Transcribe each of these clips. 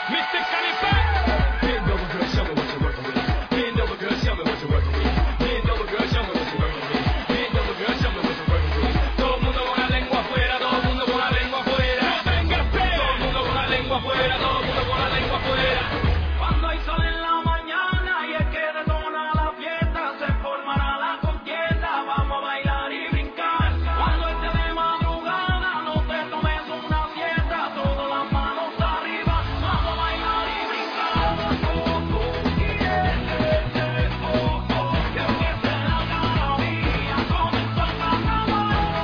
Mr. Caliban. Bend over, girl, show me what you're working with. Bend over, girl, show me what you're working with. Bend over, girl, show me what you're working with. Bend over, girl, show me what you're working with. Todo el mundo con la lengua afuera, todo el mundo con la lengua afuera. Todo el mundo con la lengua afuera, todo el mundo con la lengua afuera. Cuando hay sol en la mañana y es que detona la fiesta, se formará la contienda, vamos a bailar y brincar. Cuando esté de madrugada, no te tomes una siesta, todas las manos arriba, vamos a bailar y brincar. Que empiece la algarabía, comenzó el carnaval.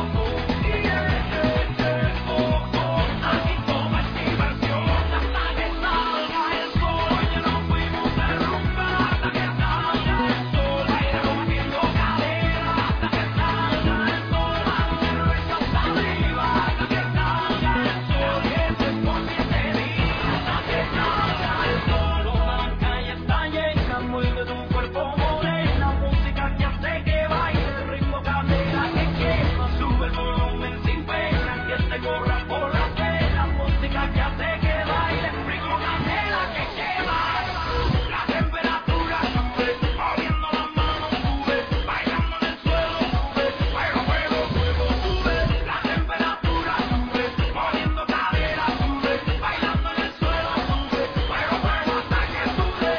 Aquí todo es diversión hasta que salga el sol. Oye, nos fuimos de rumba hasta que salga el sol. Bailamos haciendo cadera hasta que salga el sol. Dando cerveza hasta arriba hasta que salga el sol. Y eso es por 7 días hasta que salga el sol. Toda la calle está llena, mueve tu cuerpo morena, música que hace que baile, el ritmo cadera que quema. Sube el volumen sin pena, que te corra por las venas, música que hace que baile, el ritmo cadera que quema. La temperatura sube, moviendo las manos sube, bailando en el suelo sube, fuego, fuego, fuego sube. La temperatura sube, moviendo cadera sube, bailando en el suelo sube, fuego, fuego hasta que sube.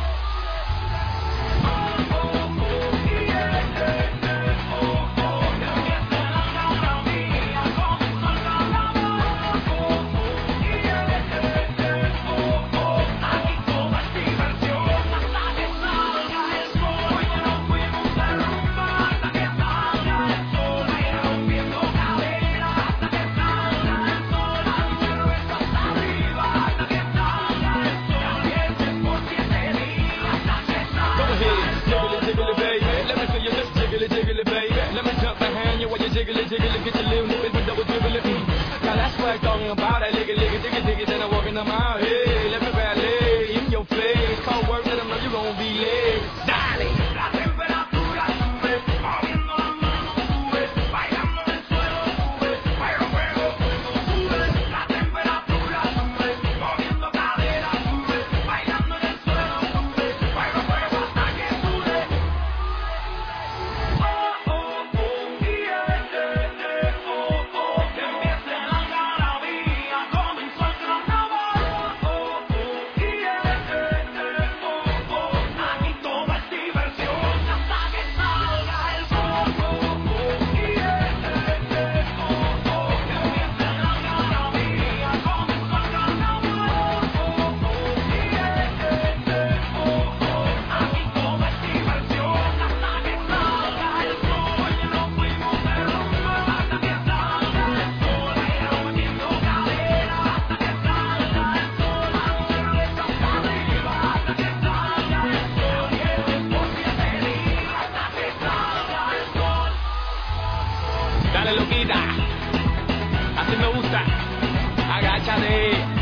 Go ahead, jiggly, jiggly, baby. Let me see you just jiggly, jiggly, baby. Let me jump behind you while you jiggly, jiggly, get your little nip and double dribble it. Now that's what I'm talking about. That liggy, liggy, diggy, diggy, then I'm walking them out. Hey, let me ballet in your face. Cold work, let them know you gon' be late. Dale. La temperatura sube, moviendo las manos sube, bailando en el suelo sube, fuego, fuego, fuego sube. La temperatura sube, moviendo cadera sube, bailando en el suelo sube, fuego, fuego hasta que sube. Que empiece la algarabía, comenzó el carnaval. Aquí todo es diversión hasta que salga el sol. Que empiece la algarabía, comenzó el carnaval. Aquí todo es diversión hasta que salga el sol. Oye, nos fuimos de rumba hasta que salga el sol. Bailamos metiendo cadera hasta que salga el sol. Dando cerveza hasta arriba hasta que salga el sol. Y eso es por 7 días hasta que salga el sol. Dale, loquita. Así me gusta. Agáchate.